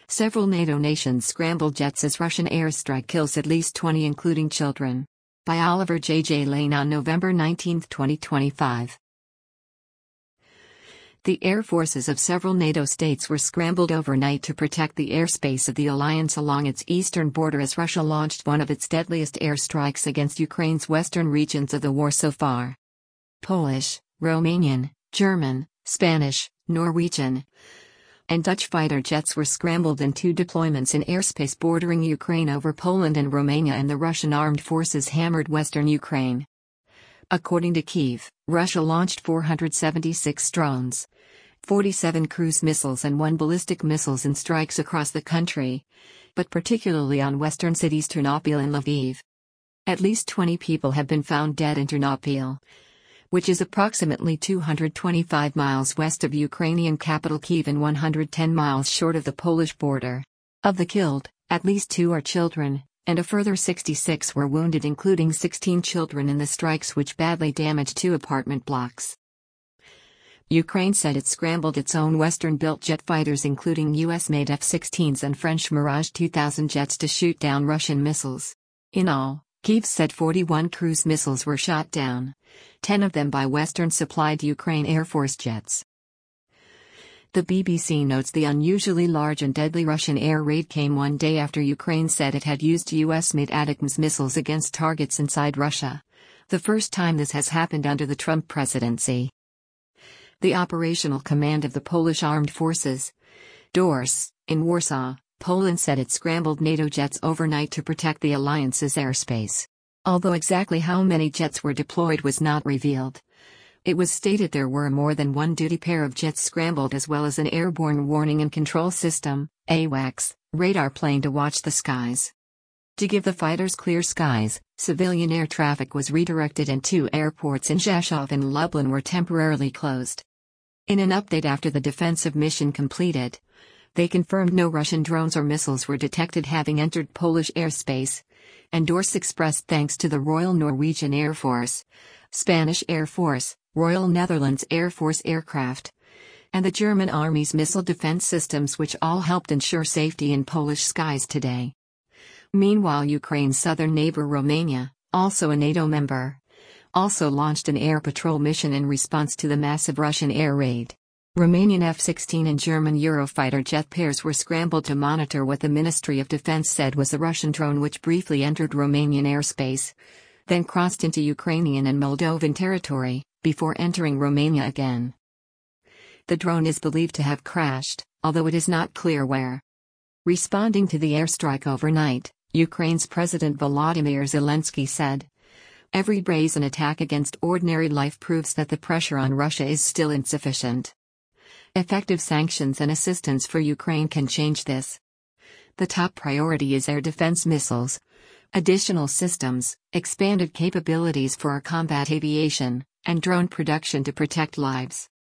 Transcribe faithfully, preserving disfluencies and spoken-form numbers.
Several NATO nations scramble jets as Russian airstrike kills at least twenty, including children. By Oliver J. J. Lane on November nineteenth, twenty twenty-five. The air forces of several NATO states were scrambled overnight to protect the airspace of the alliance along its eastern border as Russia launched one of its deadliest airstrikes against Ukraine's western regions of the war so far. Polish, Romanian, German, Spanish, Norwegian, and Dutch fighter jets were scrambled in two deployments in airspace bordering Ukraine over Poland and Romania, and the Russian armed forces hammered western Ukraine. According to Kyiv, Russia launched four hundred seventy-six drones, forty-seven cruise missiles and one ballistic missiles in strikes across the country, but particularly on western cities Ternopil and Lviv. At least twenty people have been found dead in Ternopil, which is approximately two hundred twenty-five miles west of Ukrainian capital Kyiv and one hundred ten miles short of the Polish border. Of the killed, at least two are children, and a further sixty-six were wounded, including sixteen children in the strikes which badly damaged two apartment blocks. Ukraine said it scrambled its own Western-built jet fighters, including U S-made F sixteens and French Mirage two thousand jets, to shoot down Russian missiles. In all, Kyiv said forty-one cruise missiles were shot down, ten of them by Western-supplied Ukraine Air Force jets. The B B C notes the unusually large and deadly Russian air raid came one day after Ukraine said it had used U S-made ATACMS missiles against targets inside Russia, the first time this has happened under the Trump presidency. The operational command of the Polish Armed Forces, D O R S, in Warsaw, Poland said it scrambled NATO jets overnight to protect the alliance's airspace. Although exactly how many jets were deployed was not revealed. It was stated there were more than one duty pair of jets scrambled, as well as an airborne warning and control system, AWACS, radar plane to watch the skies. To give the fighters clear skies, civilian air traffic was redirected and two airports in Rzeszów and Lublin were temporarily closed. In an update after the defensive mission completed, they confirmed no Russian drones or missiles were detected having entered Polish airspace, and D O R S expressed thanks to the Royal Norwegian Air Force, Spanish Air Force, Royal Netherlands Air Force aircraft, and the German Army's missile defense systems, which all helped ensure safety in Polish skies today. Meanwhile, Ukraine's southern neighbor Romania, also a NATO member, also launched an air patrol mission in response to the massive Russian air raid. Romanian F sixteen and German Eurofighter jet pairs were scrambled to monitor what the Ministry of Defense said was a Russian drone which briefly entered Romanian airspace, then crossed into Ukrainian and Moldovan territory, before entering Romania again. The drone is believed to have crashed, although it is not clear where. Responding to the airstrike overnight, Ukraine's President Volodymyr Zelensky said, "Every brazen attack against ordinary life proves that the pressure on Russia is still insufficient. Effective sanctions and assistance for Ukraine can change this. The top priority is air defense missiles, additional systems, expanded capabilities for our combat aviation, and drone production to protect lives."